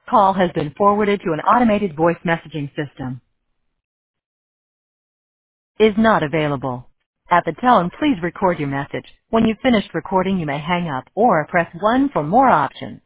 Call has been forwarded to an automated voice messaging system. Is not available. At the tone, please record your message. When you've finished recording, you may hang up or press 1 for more options.